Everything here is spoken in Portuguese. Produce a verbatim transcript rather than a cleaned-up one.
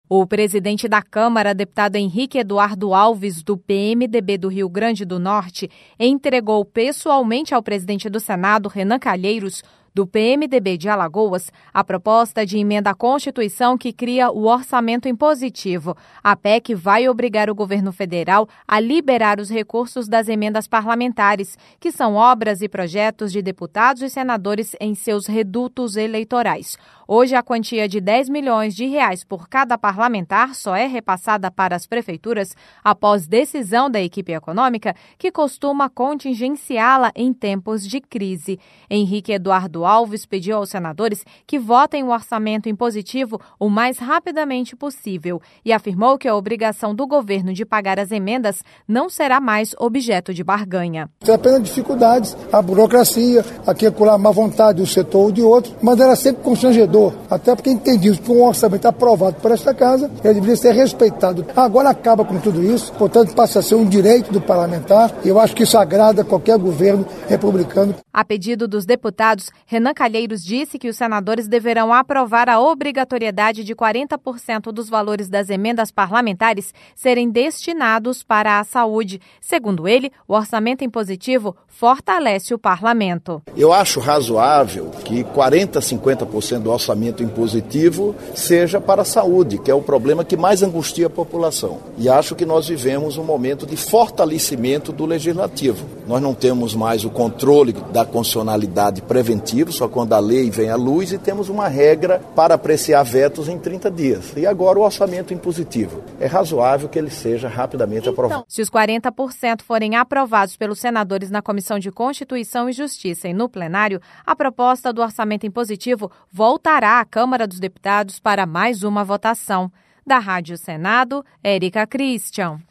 O presidente da Câmara, deputado Henrique Eduardo Alves, do P M D B do Rio Grande do Norte, entregou pessoalmente ao presidente do Senado, Renan Calheiros, do P M D B de Alagoas, a proposta de emenda à Constituição que cria o orçamento impositivo. A P E C vai obrigar o governo federal a liberar os recursos das emendas parlamentares, que são obras e projetos de deputados e senadores em seus redutos eleitorais. Hoje, a quantia de dez milhões de reais por cada parlamentar só é repassada para as prefeituras após decisão da equipe econômica, que costuma contingenciá-la em tempos de crise. Henrique Eduardo Alves pediu aos senadores que votem o orçamento impositivo o mais rapidamente possível e afirmou que a obrigação do governo de pagar as emendas não será mais objeto de barganha. Tem apenas dificuldades, a burocracia, aqui a má vontade de um setor ou de outro, mas era sempre constrangedor, até porque entendimos que um orçamento aprovado por esta casa, ele deveria ser respeitado. Agora acaba com tudo isso, portanto passa a ser um direito do parlamentar e eu acho que isso agrada qualquer governo republicano. A pedido dos deputados, Renan Calheiros disse que os senadores deverão aprovar a obrigatoriedade de quarenta por cento dos valores das emendas parlamentares serem destinados para a saúde. Segundo ele, o orçamento impositivo fortalece o parlamento. Eu acho razoável que quarenta, cinquenta por cento do orçamento impositivo seja para a saúde, que é o problema que mais angustia a população. E acho que nós vivemos um momento de fortalecimento do legislativo. Nós não temos mais o controle da constitucionalidade preventiva, só quando a lei vem à luz, e temos uma regra para apreciar vetos em trinta dias. E agora o orçamento impositivo. É razoável que ele seja rapidamente então, aprovado. Se os quarenta por cento forem aprovados pelos senadores na Comissão de Constituição e Justiça e no plenário, a proposta do orçamento impositivo voltará à Câmara dos Deputados para mais uma votação. Da Rádio Senado, Érica Christian.